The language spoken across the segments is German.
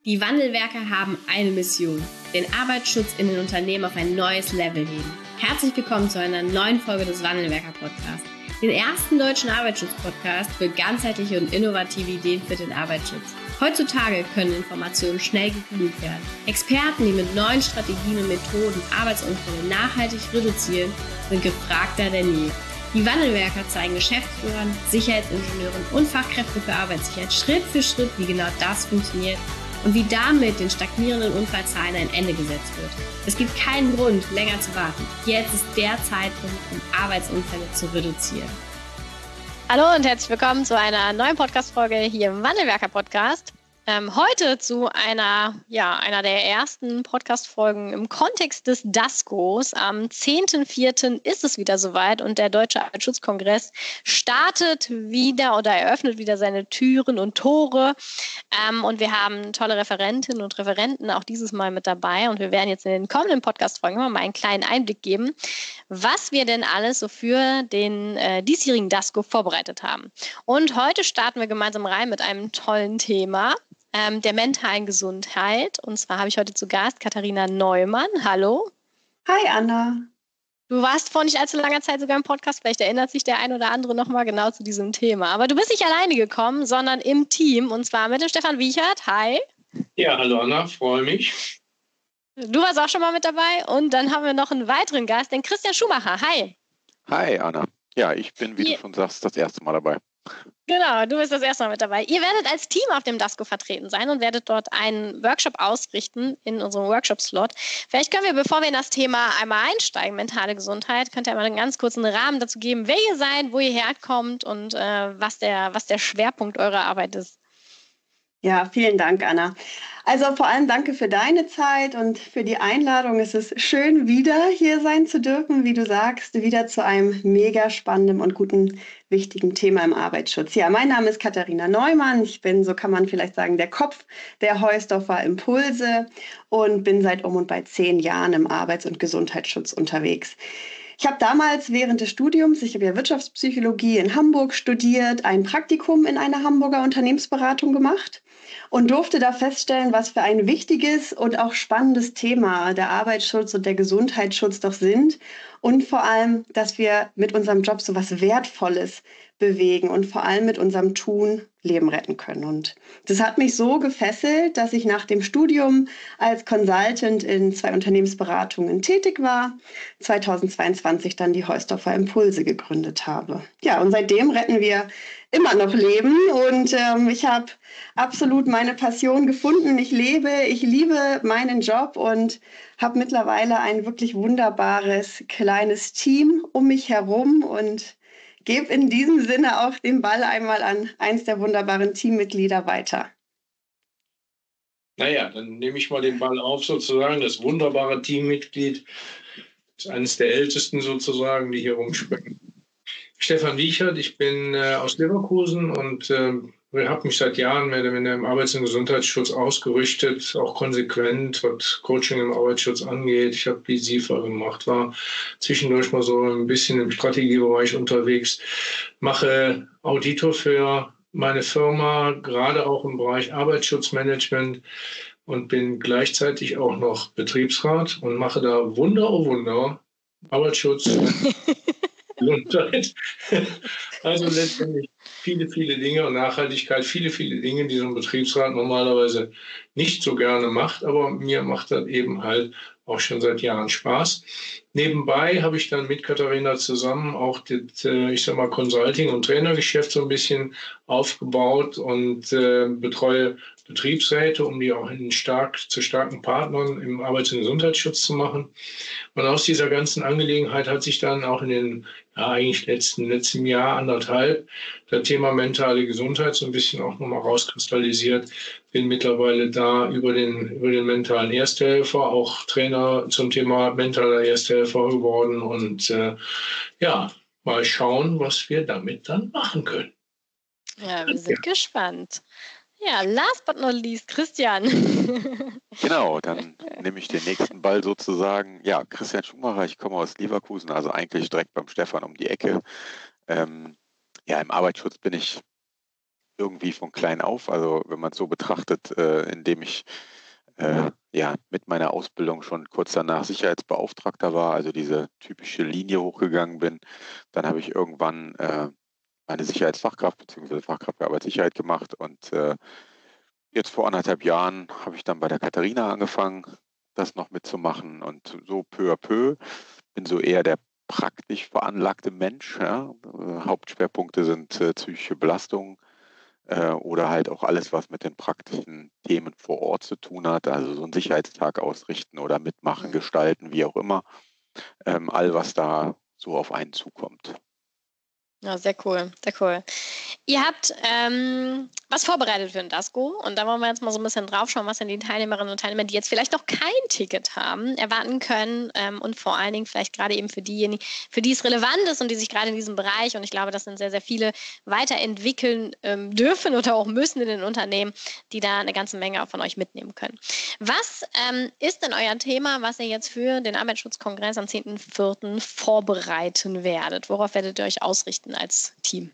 Die Wandelwerker haben eine Mission: den Arbeitsschutz in den Unternehmen auf ein neues Level heben. Herzlich willkommen zu einer neuen Folge des Wandelwerker-Podcasts, den ersten deutschen Arbeitsschutz-Podcast für ganzheitliche und innovative Ideen für den Arbeitsschutz. Heutzutage können Informationen schnell gegoogelt werden. Experten, die mit neuen Strategien und Methoden Arbeitsunfälle nachhaltig reduzieren, sind gefragter denn je. Die Wandelwerker zeigen Geschäftsführern, Sicherheitsingenieuren und Fachkräften für Arbeitssicherheit Schritt für Schritt, wie genau das funktioniert und wie damit den stagnierenden Unfallzahlen ein Ende gesetzt wird. Es gibt keinen Grund, länger zu warten. Jetzt ist der Zeitpunkt, um Arbeitsunfälle zu reduzieren. Hallo und herzlich willkommen zu einer neuen Podcast-Folge hier im Wandelwerker-Podcast. Heute zu einer der ersten Podcast-Folgen im Kontext des DASGOs. Am 10.04. ist es wieder soweit und der Deutsche Arbeitsschutzkongress startet wieder oder eröffnet wieder seine Türen und Tore. Und wir haben tolle Referentinnen und Referenten auch dieses Mal mit dabei. Und wir werden jetzt in den kommenden Podcast-Folgen immer mal einen kleinen Einblick geben, was wir denn alles so für den diesjährigen DASGO vorbereitet haben. Und heute starten wir gemeinsam rein mit einem tollen Thema, der mentalen Gesundheit. Und zwar habe ich heute zu Gast Katharina Neumann. Hallo. Hi Anna. Du warst vor nicht allzu langer Zeit sogar im Podcast. Vielleicht erinnert sich der ein oder andere nochmal genau zu diesem Thema. Aber du bist nicht alleine gekommen, sondern im Team. Und zwar mit dem Stefan Wiechert. Hi. Ja, hallo Anna, freue mich. Du warst auch schon mal mit dabei. Und dann haben wir noch einen weiteren Gast, den Christian Schumacher. Hi. Hi Anna. Ja, ich bin, wie du schon sagst, das erste Mal dabei. Genau, du bist das erste Mal mit dabei. Ihr werdet als Team auf dem DASGO vertreten sein und werdet dort einen Workshop ausrichten in unserem Workshop-Slot. Vielleicht können wir, bevor wir in das Thema einmal einsteigen, mentale Gesundheit, könnt ihr einmal einen ganz kurzen Rahmen dazu geben, wer ihr seid, wo ihr herkommt und was der Schwerpunkt eurer Arbeit ist. Ja, vielen Dank, Anna. Also vor allem danke für deine Zeit und für die Einladung. Es ist schön, wieder hier sein zu dürfen, wie du sagst, wieder zu einem mega spannenden und guten, wichtigen Thema im Arbeitsschutz. Ja, mein Name ist Katharina Neumann. Ich bin, so kann man vielleicht sagen, der Kopf der Heusdorfer Impulse und bin seit und bei 10 Jahren im Arbeits- und Gesundheitsschutz unterwegs. Ich habe damals während des Studiums, ich habe ja Wirtschaftspsychologie in Hamburg studiert, ein Praktikum in einer Hamburger Unternehmensberatung gemacht und durfte da feststellen, was für ein wichtiges und auch spannendes Thema der Arbeitsschutz und der Gesundheitsschutz doch sind und vor allem, dass wir mit unserem Job so was Wertvolles bewegen und vor allem mit unserem Tun Leben retten können. Und das hat mich so gefesselt, dass ich nach dem Studium als Consultant in 2 Unternehmensberatungen tätig war, 2022 dann die Heusdorfer Impulse gegründet habe. Ja, und seitdem retten wir immer noch Leben und ich habe absolut meine Passion gefunden. Ich liebe meinen Job und habe mittlerweile ein wirklich wunderbares kleines Team um mich herum und gebe in diesem Sinne auch den Ball einmal an eins der wunderbaren Teammitglieder weiter. Naja, dann nehme ich mal den Ball auf sozusagen. Das wunderbare Teammitglied ist eines der ältesten sozusagen, die hier rumspringen. Stefan Wiechert, ich bin aus Leverkusen und habe mich seit Jahren mehr oder weniger im Arbeits- und Gesundheitsschutz ausgerichtet, auch konsequent, was Coaching im Arbeitsschutz angeht. Ich habe BSIFA gemacht, war zwischendurch mal so ein bisschen im Strategiebereich unterwegs, mache Auditor für meine Firma, gerade auch im Bereich Arbeitsschutzmanagement und bin gleichzeitig auch noch Betriebsrat und mache da Wunder, oh Wunder, Arbeitsschutz, Gesundheit. Also letztendlich viele, viele Dinge und Nachhaltigkeit, viele, viele Dinge, die so ein Betriebsrat normalerweise nicht so gerne macht, aber mir macht das eben halt auch schon seit Jahren Spaß. Nebenbei habe ich dann mit Katharina zusammen auch das, Consulting- und Trainergeschäft so ein bisschen aufgebaut und betreue Betriebsräte, um die auch zu starken Partnern im Arbeits- und Gesundheitsschutz zu machen. Und aus dieser ganzen Angelegenheit hat sich dann auch in den eigentlich letzten Jahr, anderthalb, das Thema mentale Gesundheit so ein bisschen auch nochmal rauskristallisiert. Bin mittlerweile da über den mentalen Ersthelfer, auch Trainer zum Thema mentaler Ersthelfer geworden und mal schauen, was wir damit dann machen können. Ja, wir sind gespannt. Ja, last but not least, Christian. Genau, dann nehme ich den nächsten Ball sozusagen. Ja, Christian Schumacher, ich komme aus Leverkusen, also eigentlich direkt beim Stefan um die Ecke. Im Arbeitsschutz bin ich irgendwie von klein auf. Also wenn man es so betrachtet, indem ich mit meiner Ausbildung schon kurz danach Sicherheitsbeauftragter war, also diese typische Linie hochgegangen bin. Dann habe ich irgendwann eine Sicherheitsfachkraft bzw. Fachkraft für Arbeitssicherheit gemacht und jetzt vor 1,5 Jahren habe ich dann bei der Katharina angefangen, das noch mitzumachen und so peu à peu. Bin so eher der praktisch veranlagte Mensch. Ja? Hauptschwerpunkte sind psychische Belastung oder halt auch alles, was mit den praktischen Themen vor Ort zu tun hat. Also so einen Sicherheitstag ausrichten oder mitmachen, gestalten, wie auch immer. All, was da so auf einen zukommt. Ja, sehr cool, sehr cool. Ihr habt was vorbereitet für den DASGO und da wollen wir jetzt mal so ein bisschen drauf schauen, was denn die Teilnehmerinnen und Teilnehmer, die jetzt vielleicht noch kein Ticket haben, erwarten können und vor allen Dingen vielleicht gerade eben für diejenigen, für die es relevant ist und die sich gerade in diesem Bereich, und ich glaube, das sind sehr, sehr viele, weiterentwickeln dürfen oder auch müssen in den Unternehmen, die da eine ganze Menge auch von euch mitnehmen können. Was ist denn euer Thema, was ihr jetzt für den Arbeitsschutzkongress am 10.04. vorbereiten werdet? Worauf werdet ihr euch ausrichten als Team?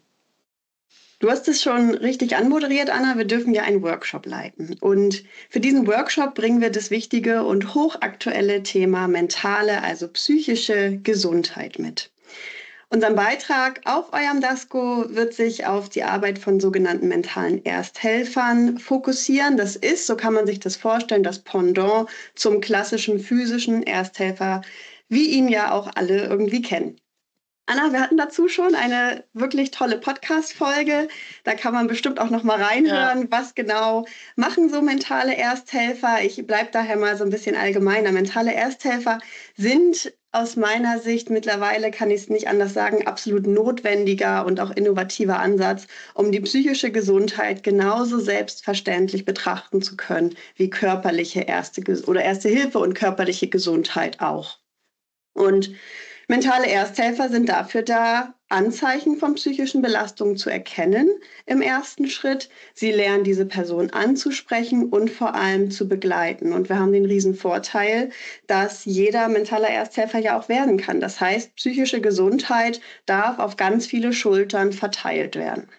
Du hast es schon richtig anmoderiert, Anna. Wir dürfen ja einen Workshop leiten. Und für diesen Workshop bringen wir das wichtige und hochaktuelle Thema mentale, also psychische Gesundheit mit. Unser Beitrag auf eurem DASGO wird sich auf die Arbeit von sogenannten mentalen Ersthelfern fokussieren. Das ist, so kann man sich das vorstellen, das Pendant zum klassischen physischen Ersthelfer, wie ihn ja auch alle irgendwie kennen. Anna, wir hatten dazu schon eine wirklich tolle Podcast-Folge. Da kann man bestimmt auch noch mal reinhören, was genau machen so mentale Ersthelfer. Ich bleibe daher mal so ein bisschen allgemeiner. Mentale Ersthelfer sind aus meiner Sicht mittlerweile, kann ich es nicht anders sagen, absolut notwendiger und auch innovativer Ansatz, um die psychische Gesundheit genauso selbstverständlich betrachten zu können wie körperliche Erste Hilfe und körperliche Gesundheit auch. Und mentale Ersthelfer sind dafür da, Anzeichen von psychischen Belastungen zu erkennen im ersten Schritt. Sie lernen, diese Person anzusprechen und vor allem zu begleiten. Und wir haben den riesen Vorteil, dass jeder mentaler Ersthelfer ja auch werden kann. Das heißt, psychische Gesundheit darf auf ganz viele Schultern verteilt werden.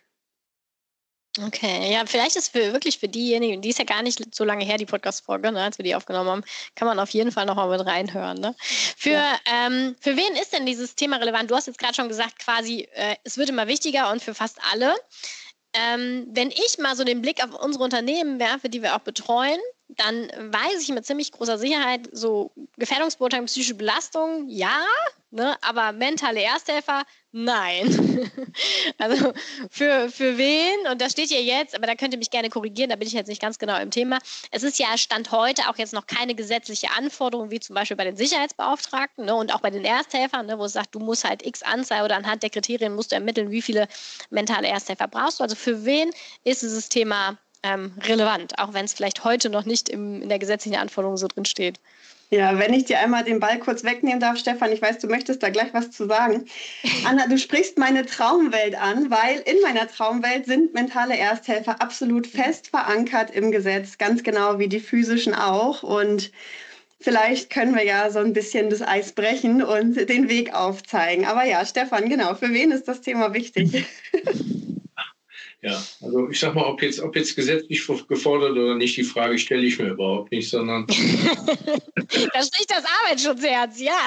Okay, ja, vielleicht ist wirklich für diejenigen, die ist ja gar nicht so lange her, die Podcast-Folge, ne, als wir die aufgenommen haben, kann man auf jeden Fall nochmal mit reinhören. Ne? Für wen ist denn dieses Thema relevant? Du hast jetzt gerade schon gesagt, quasi, es wird immer wichtiger und für fast alle. Wenn ich mal so den Blick auf unsere Unternehmen werfe, die wir auch betreuen, dann weiß ich mit ziemlich großer Sicherheit, so Gefährdungsbeurteilung, psychische Belastung, ja, ne, aber mentale Ersthelfer, nein. Also für wen, und das steht hier jetzt, aber da könnt ihr mich gerne korrigieren, da bin ich jetzt nicht ganz genau im Thema. Es ist ja Stand heute auch jetzt noch keine gesetzliche Anforderung, wie zum Beispiel bei den Sicherheitsbeauftragten, ne, und auch bei den Ersthelfern, ne, wo es sagt, du musst halt X Anzahl oder anhand der Kriterien musst du ermitteln, wie viele mentale Ersthelfer brauchst du. Also für wen ist dieses Thema relevant, auch wenn es vielleicht heute noch nicht in der gesetzlichen Anforderung so drin steht? Ja, wenn ich dir einmal den Ball kurz wegnehmen darf, Stefan, ich weiß, du möchtest da gleich was zu sagen. Anna, du sprichst meine Traumwelt an, weil in meiner Traumwelt sind mentale Ersthelfer absolut fest verankert im Gesetz, ganz genau wie die physischen auch. Und vielleicht können wir ja so ein bisschen das Eis brechen und den Weg aufzeigen. Aber ja, Stefan, genau, für wen ist das Thema wichtig? Ja, also ich sag mal, ob jetzt gesetzlich gefordert oder nicht, die Frage stelle ich mir überhaupt nicht, sondern... Da sticht das Arbeitsschutzherz, ja.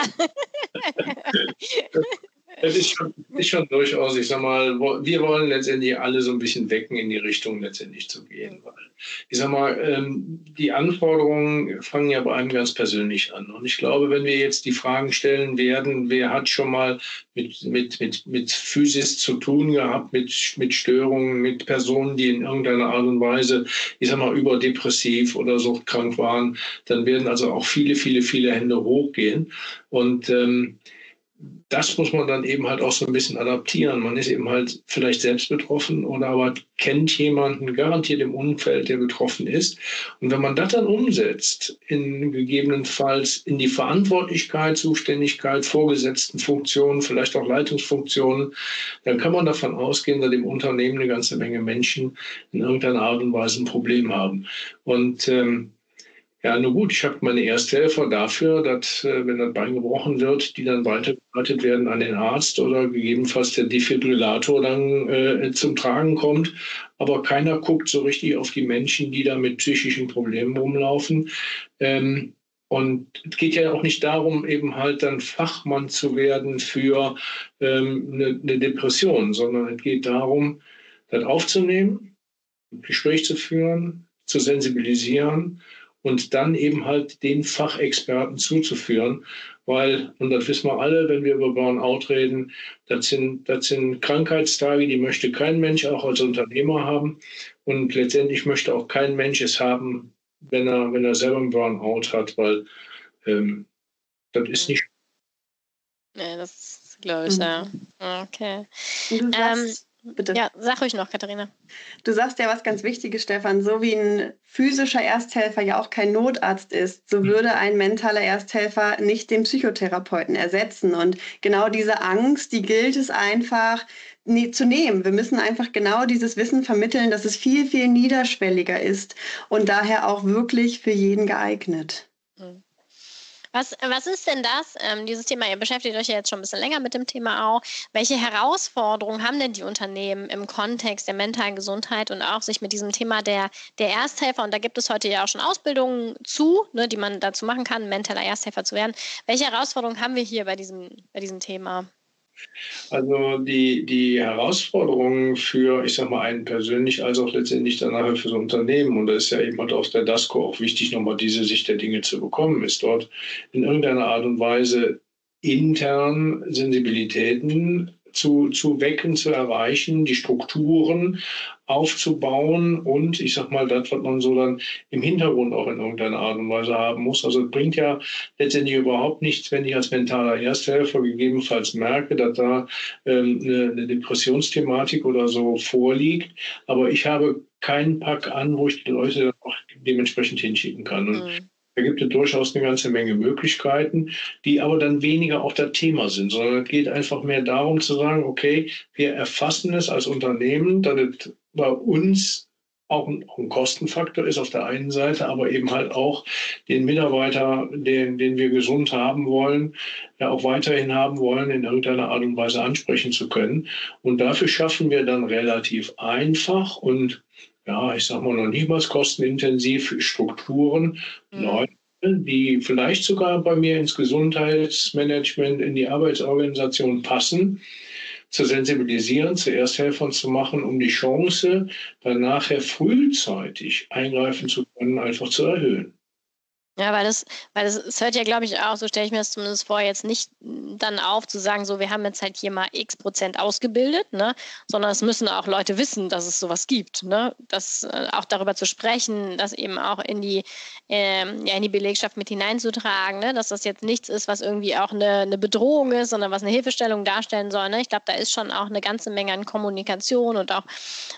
Das ist schon durchaus, ich sag mal, wir wollen letztendlich alle so ein bisschen wecken, in die Richtung letztendlich zu gehen. Weil, ich sag mal, die Anforderungen fangen ja bei einem ganz persönlich an. Und ich glaube, wenn wir jetzt die Fragen stellen werden, wer hat schon mal mit Physis zu tun gehabt, mit Störungen, mit Personen, die in irgendeiner Art und Weise, ich sag mal, überdepressiv oder suchtkrank waren, dann werden also auch viele, viele, viele Hände hochgehen. Und das muss man dann eben halt auch so ein bisschen adaptieren. Man ist eben halt vielleicht selbst betroffen oder aber kennt jemanden garantiert im Umfeld, der betroffen ist. Und wenn man das dann umsetzt, gegebenenfalls in die Verantwortlichkeit, Zuständigkeit, vorgesetzten Funktionen, vielleicht auch Leitungsfunktionen, dann kann man davon ausgehen, dass im Unternehmen eine ganze Menge Menschen in irgendeiner Art und Weise ein Problem haben. Und Ja, nur gut, ich habe meine Ersthelfer dafür, dass, wenn das Bein gebrochen wird, die dann weitergeleitet werden an den Arzt oder gegebenenfalls der Defibrillator dann zum Tragen kommt. Aber keiner guckt so richtig auf die Menschen, die da mit psychischen Problemen rumlaufen. Und es geht ja auch nicht darum, eben halt dann Fachmann zu werden für eine Depression, sondern es geht darum, das aufzunehmen, ein Gespräch zu führen, zu sensibilisieren und dann eben halt den Fachexperten zuzuführen, weil, und das wissen wir alle, wenn wir über Burnout reden, das sind Krankheitstage, die möchte kein Mensch auch als Unternehmer haben und letztendlich möchte auch kein Mensch es haben, wenn er selber einen Burnout hat, weil das ist nicht. Ja, das glaube ich, ja. Okay. Und du sagst, bitte. Ja, sag ruhig noch, Katharina. Du sagst ja was ganz Wichtiges, Stefan. So wie ein physischer Ersthelfer ja auch kein Notarzt ist, so würde ein mentaler Ersthelfer nicht den Psychotherapeuten ersetzen. Und genau diese Angst, die gilt es einfach zu nehmen. Wir müssen einfach genau dieses Wissen vermitteln, dass es viel, viel niederschwelliger ist und daher auch wirklich für jeden geeignet. Was ist denn das, dieses Thema, ihr beschäftigt euch ja jetzt schon ein bisschen länger mit dem Thema auch. Welche Herausforderungen haben denn die Unternehmen im Kontext der mentalen Gesundheit und auch sich mit diesem Thema der Ersthelfer, und da gibt es heute ja auch schon Ausbildungen zu, ne, die man dazu machen kann, mentaler Ersthelfer zu werden. Welche Herausforderungen haben wir hier bei diesem Thema? Also die Herausforderungen für, ich sag mal, einen persönlich, als auch letztendlich dann nachher für so ein Unternehmen, und da ist ja eben halt aus der DASCO auch wichtig, nochmal diese Sicht der Dinge zu bekommen, ist dort in irgendeiner Art und Weise intern Sensibilitäten zu wecken, zu erreichen, die Strukturen aufzubauen und ich sag mal, das, was man so dann im Hintergrund auch in irgendeiner Art und Weise haben muss. Also es bringt ja letztendlich überhaupt nichts, wenn ich als mentaler Ersthelfer gegebenenfalls merke, dass da eine Depressionsthematik oder so vorliegt, aber ich habe keinen Pack an, wo ich die Leute dann auch dementsprechend hinschicken kann. Und da gibt es durchaus eine ganze Menge Möglichkeiten, die aber dann weniger auch das Thema sind, sondern es geht einfach mehr darum zu sagen, okay, wir erfassen es als Unternehmen, dass es bei uns auch ein Kostenfaktor ist auf der einen Seite, aber eben halt auch den Mitarbeiter, den wir gesund haben wollen, ja auch weiterhin haben wollen, in irgendeiner Art und Weise ansprechen zu können. Und dafür schaffen wir dann relativ einfach und ja, ich sag mal noch niemals kostenintensiv Strukturen, Leute, die vielleicht sogar bei mir ins Gesundheitsmanagement, in die Arbeitsorganisation passen, zu sensibilisieren, zu Ersthelfern zu machen, um die Chance, dann nachher frühzeitig eingreifen zu können, einfach zu erhöhen. Ja, weil es hört ja, glaube ich, auch, so stelle ich mir das zumindest vor, jetzt nicht dann auf zu sagen, so, wir haben jetzt halt hier mal X% ausgebildet, ne, sondern es müssen auch Leute wissen, dass es sowas gibt, ne, das auch darüber zu sprechen, das eben auch in die Belegschaft mit hineinzutragen, ne, dass das jetzt nichts ist, was irgendwie auch eine Bedrohung ist, sondern was eine Hilfestellung darstellen soll, ne. Ich glaube, da ist schon auch eine ganze Menge an Kommunikation und auch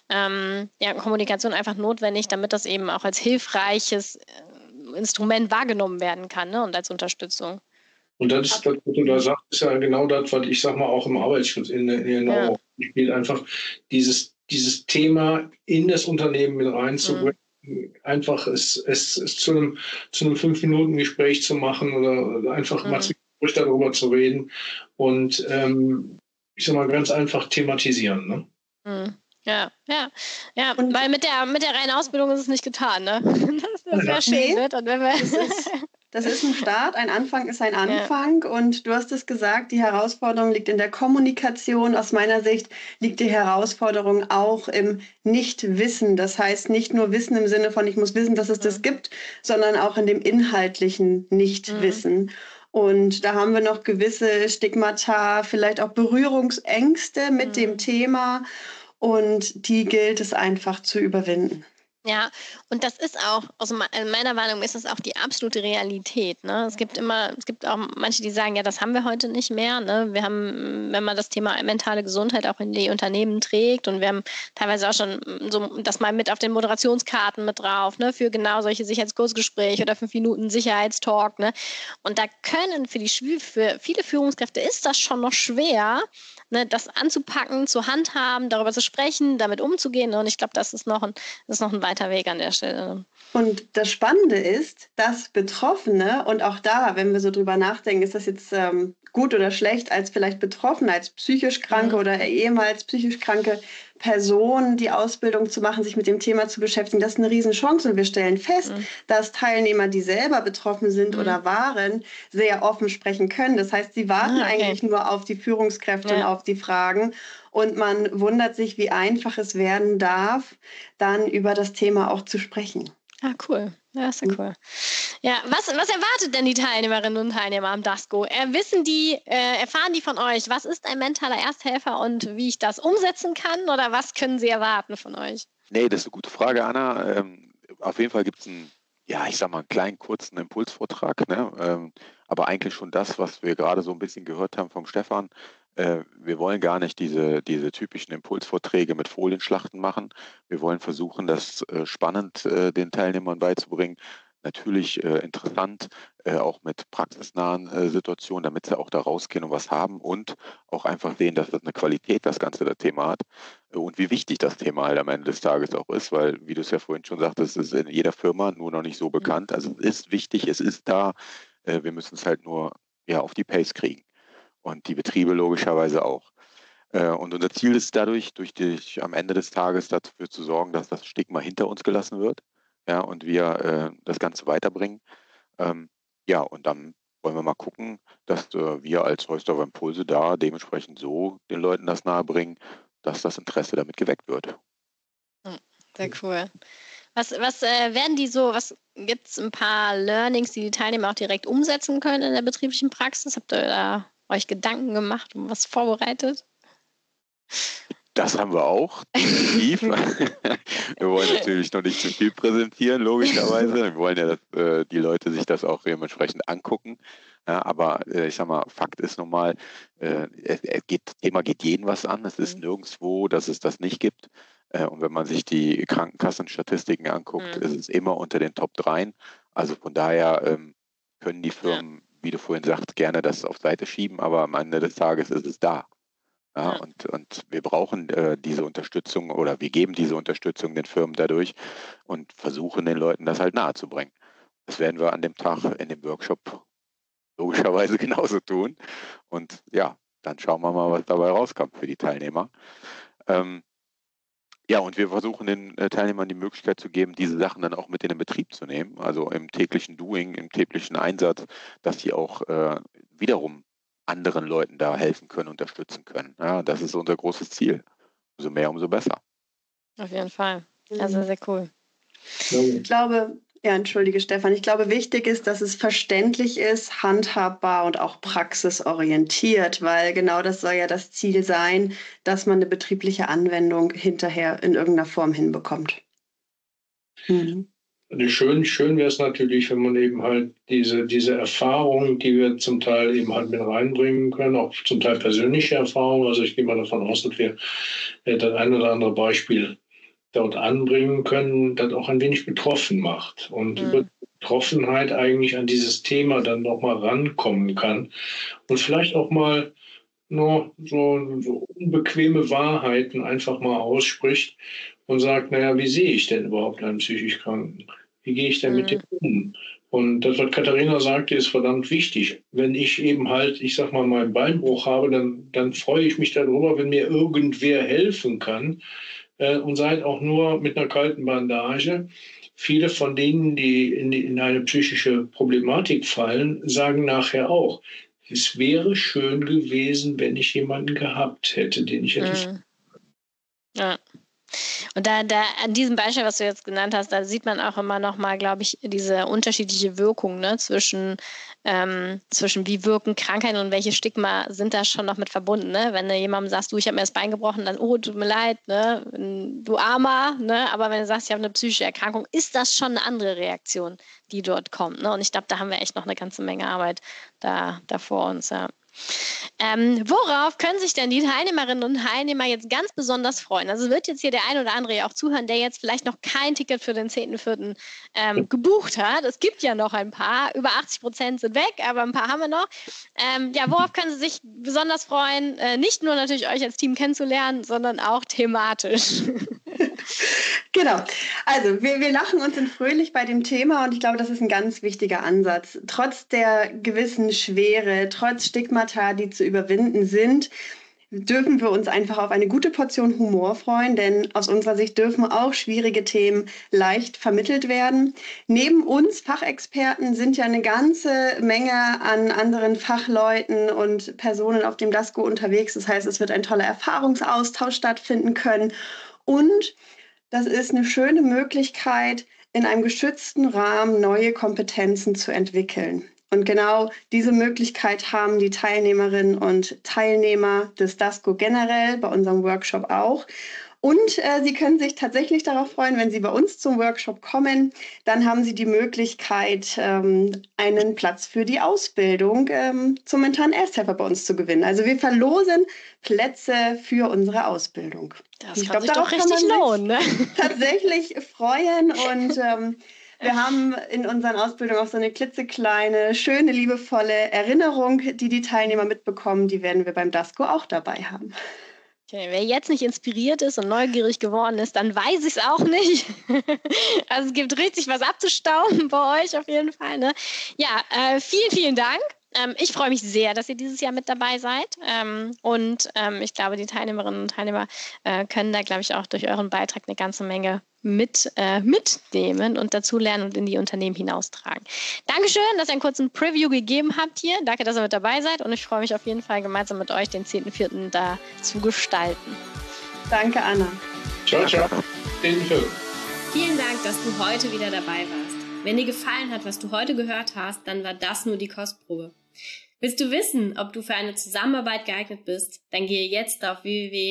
Kommunikation einfach notwendig, damit das eben auch als hilfreiches Instrument wahrgenommen werden kann, ne, und als Unterstützung. Und das ist, was du da sagst, ist ja genau das, was ich sag mal auch im Arbeitsschutz spielt, einfach dieses Thema in das Unternehmen mit reinzubringen, einfach es zu einem 5-Minuten-Gespräch zu machen oder einfach mal darüber zu reden und ich sag mal ganz einfach thematisieren, ne? Ja, und weil mit der reinen Ausbildung ist es nicht getan, ne? Das wäre schön, ne? Dann das ist ein Start, ein Anfang ist ein Anfang und du hast es gesagt, die Herausforderung liegt in der Kommunikation. Aus meiner Sicht liegt die Herausforderung auch im Nichtwissen. Das heißt nicht nur Wissen im Sinne von, ich muss wissen, dass es das gibt, sondern auch in dem inhaltlichen Nichtwissen. Und da haben wir noch gewisse Stigmata, vielleicht auch Berührungsängste mit dem Thema. Und die gilt es einfach zu überwinden. Ja, und das ist auch, also in meiner Wahrnehmung ist das auch die absolute Realität, ne? Es gibt auch manche, die sagen, ja, das haben wir heute nicht mehr, ne? Wir haben, wenn man das Thema mentale Gesundheit auch in die Unternehmen trägt und wir haben teilweise auch schon so das mal mit auf den Moderationskarten mit drauf, ne? Für genau solche Sicherheitskursgespräche oder 5 Minuten Sicherheitstalk, ne? Und da können für viele Führungskräfte ist das schon noch schwer, ne, das anzupacken, zu handhaben, darüber zu sprechen, damit umzugehen. Ne? Und ich glaube, das ist noch ein weiter Weg an der Stelle. Und das Spannende ist, dass Betroffene, und auch da, wenn wir so drüber nachdenken, ist das jetzt gut oder schlecht, als vielleicht Betroffene, als psychisch kranke oder ehemals psychisch kranke Person die Ausbildung zu machen, sich mit dem Thema zu beschäftigen, das ist eine Riesenchance. Und wir stellen fest, dass Teilnehmer, die selber betroffen sind oder waren, sehr offen sprechen können. Das heißt, sie warten eigentlich nur auf die Führungskräfte und auf die Fragen. Und man wundert sich, wie einfach es werden darf, dann über das Thema auch zu sprechen. Ah, cool. Ja, ist ja cool. Ja, was erwartet denn die Teilnehmerinnen und Teilnehmer am DASGO? Erfahren die von euch, was ist ein mentaler Ersthelfer und wie ich das umsetzen kann? Oder was können sie erwarten von euch? Nee, das ist eine gute Frage, Anna. Auf jeden Fall gibt es einen kleinen, kurzen Impulsvortrag, ne? Aber eigentlich schon das, was wir gerade so ein bisschen gehört haben vom Stefan. Wir wollen gar nicht diese typischen Impulsvorträge mit Folienschlachten machen. Wir wollen versuchen, das spannend den Teilnehmern beizubringen. Natürlich interessant, auch mit praxisnahen Situationen, damit sie auch da rausgehen und was haben und auch einfach sehen, dass das eine Qualität das ganze Thema hat und wie wichtig das Thema halt am Ende des Tages auch ist, weil, wie du es ja vorhin schon sagtest, es ist in jeder Firma nur noch nicht so bekannt. Also es ist wichtig, es ist da. Wir müssen es halt nur auf die Pace kriegen. Und die Betriebe logischerweise auch. Und unser Ziel ist dadurch, am Ende des Tages dafür zu sorgen, dass das Stigma hinter uns gelassen wird, und wir das Ganze weiterbringen. Und dann wollen wir mal gucken, dass wir als Heusdorfer Impulse da dementsprechend so den Leuten das nahebringen, dass das Interesse damit geweckt wird. Sehr cool. Was werden gibt es ein paar Learnings, die Teilnehmer auch direkt umsetzen können in der betrieblichen Praxis? Habt ihr da euch Gedanken gemacht und was vorbereitet? Das haben wir auch, definitiv. Wir wollen natürlich noch nicht zu viel präsentieren, logischerweise. Wir wollen ja, dass die Leute sich das auch dementsprechend angucken. Ja, aber ich sag mal, Fakt ist nun mal, das Thema geht jeden was an. Es ist nirgendwo, dass es das nicht gibt. Und wenn man sich die Krankenkassenstatistiken anguckt, ist es immer unter den Top 3. Also von daher können die Firmen, wie du vorhin sagst, gerne das auf Seite schieben, aber am Ende des Tages ist es da. Ja, und wir brauchen diese Unterstützung oder wir geben diese Unterstützung den Firmen dadurch und versuchen den Leuten das halt nahezubringen. Das werden wir an dem Tag in dem Workshop logischerweise genauso tun. Und dann schauen wir mal, was dabei rauskommt für die Teilnehmer. Und wir versuchen den Teilnehmern die Möglichkeit zu geben, diese Sachen dann auch mit in den Betrieb zu nehmen, also im täglichen Doing, im täglichen Einsatz, dass sie auch wiederum anderen Leuten da helfen können, unterstützen können. Ja, das ist unser großes Ziel. Umso mehr, umso besser. Auf jeden Fall. Also sehr cool. Ich glaube, entschuldige Stefan, ich glaube, wichtig ist, dass es verständlich ist, handhabbar und auch praxisorientiert, weil genau das soll ja das Ziel sein, dass man eine betriebliche Anwendung hinterher in irgendeiner Form hinbekommt. Schön wäre es natürlich, wenn man eben halt diese Erfahrung, die wir zum Teil eben halt mit reinbringen können, auch zum Teil persönliche Erfahrungen. Also ich gehe mal davon aus, dass wir das ein oder andere Beispiel dort anbringen können, das auch ein wenig betroffen macht und über Betroffenheit eigentlich an dieses Thema dann nochmal rankommen kann und vielleicht auch mal nur so unbequeme Wahrheiten einfach mal ausspricht und sagt, naja, wie sehe ich denn überhaupt einen psychisch Kranken? Wie gehe ich denn mit dem um? Und das, was Katharina sagte, ist verdammt wichtig. Wenn ich eben halt, ich sag mal, meinen Beinbruch habe, dann freue ich mich darüber, wenn mir irgendwer helfen kann. Und seid auch nur mit einer kalten Bandage. Viele von denen, die in eine psychische Problematik fallen, sagen nachher auch, es wäre schön gewesen, wenn ich jemanden gehabt hätte, den ich hätte. Ja. Und da an diesem Beispiel, was du jetzt genannt hast, da sieht man auch immer noch mal, glaube ich, diese unterschiedliche Wirkung, ne, zwischen wie wirken Krankheiten und welche Stigma sind da schon noch mit verbunden. Ne? Wenn du jemandem sagst, ich habe mir das Bein gebrochen, dann, tut mir leid, ne, du Armer, ne? Aber wenn du sagst, ich habe eine psychische Erkrankung, ist das schon eine andere Reaktion, die dort kommt. Ne? Und ich glaube, da haben wir echt noch eine ganze Menge Arbeit da vor uns. Ja. Worauf können sich denn die Teilnehmerinnen und Teilnehmer jetzt ganz besonders freuen? Also wird jetzt hier der ein oder andere ja auch zuhören, der jetzt vielleicht noch kein Ticket für den 10.4. Gebucht hat. Es gibt ja noch ein paar. Über 80% sind weg, aber ein paar haben wir noch. Worauf können Sie sich besonders freuen? Nicht nur natürlich euch als Team kennenzulernen, sondern auch thematisch. Genau. Also wir lachen und sind fröhlich bei dem Thema und ich glaube, das ist ein ganz wichtiger Ansatz. Trotz der gewissen Schwere, trotz Stigmata, die zu überwinden sind, dürfen wir uns einfach auf eine gute Portion Humor freuen, denn aus unserer Sicht dürfen auch schwierige Themen leicht vermittelt werden. Neben uns Fachexperten sind ja eine ganze Menge an anderen Fachleuten und Personen auf dem DASGO unterwegs. Das heißt, es wird ein toller Erfahrungsaustausch stattfinden können und das ist eine schöne Möglichkeit, in einem geschützten Rahmen neue Kompetenzen zu entwickeln. Und genau diese Möglichkeit haben die Teilnehmerinnen und Teilnehmer des DASGO generell, bei unserem Workshop auch. Und Sie können sich tatsächlich darauf freuen, wenn Sie bei uns zum Workshop kommen, dann haben Sie die Möglichkeit, einen Platz für die Ausbildung zum mentalen Ersthelfer bei uns zu gewinnen. Also wir verlosen Plätze für unsere Ausbildung. Das kann sich doch richtig lohnen, ne? Tatsächlich freuen und wir haben in unseren Ausbildungen auch so eine klitzekleine, schöne, liebevolle Erinnerung, die die Teilnehmer mitbekommen. Die werden wir beim DASGO auch dabei haben. Okay, wer jetzt nicht inspiriert ist und neugierig geworden ist, dann weiß ich es auch nicht. Also es gibt richtig was abzustauben bei euch auf jeden Fall. Ne? Ja, vielen, vielen Dank. Ich freue mich sehr, dass ihr dieses Jahr mit dabei seid. Ich glaube, die Teilnehmerinnen und Teilnehmer können da, glaube ich, auch durch euren Beitrag eine ganze Menge mitnehmen und dazulernen und in die Unternehmen hinaustragen. Dankeschön, dass ihr einen kurzen Preview gegeben habt hier. Danke, dass ihr mit dabei seid und ich freue mich auf jeden Fall, gemeinsam mit euch den 10.4. da zu gestalten. Danke, Anna. Ciao, ciao. 10.4. Vielen Dank, dass du heute wieder dabei warst. Wenn dir gefallen hat, was du heute gehört hast, dann war das nur die Kostprobe. Willst du wissen, ob du für eine Zusammenarbeit geeignet bist? Dann gehe jetzt auf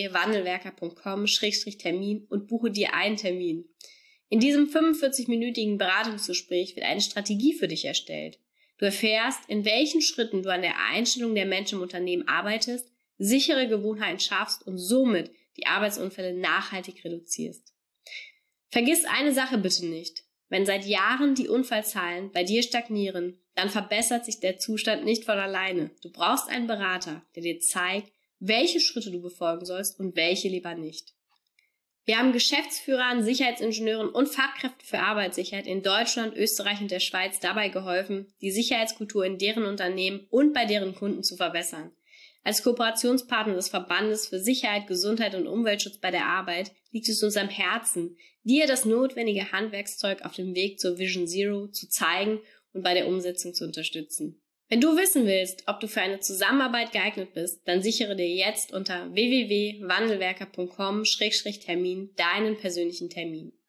www.wandelwerker.com/Termin und buche dir einen Termin. In diesem 45-minütigen Beratungsgespräch wird eine Strategie für dich erstellt. Du erfährst, in welchen Schritten du an der Einstellung der Menschen im Unternehmen arbeitest, sichere Gewohnheiten schaffst und somit die Arbeitsunfälle nachhaltig reduzierst. Vergiss eine Sache bitte nicht. Wenn seit Jahren die Unfallzahlen bei dir stagnieren, dann verbessert sich der Zustand nicht von alleine. Du brauchst einen Berater, der dir zeigt, welche Schritte du befolgen sollst und welche lieber nicht. Wir haben Geschäftsführern, Sicherheitsingenieuren und Fachkräften für Arbeitssicherheit in Deutschland, Österreich und der Schweiz dabei geholfen, die Sicherheitskultur in deren Unternehmen und bei deren Kunden zu verbessern. Als Kooperationspartner des Verbandes für Sicherheit, Gesundheit und Umweltschutz bei der Arbeit liegt es uns am Herzen, dir das notwendige Handwerkszeug auf dem Weg zur Vision Zero zu zeigen und bei der Umsetzung zu unterstützen. Wenn du wissen willst, ob du für eine Zusammenarbeit geeignet bist, dann sichere dir jetzt unter www.wandelwerker.com/Termin deinen persönlichen Termin.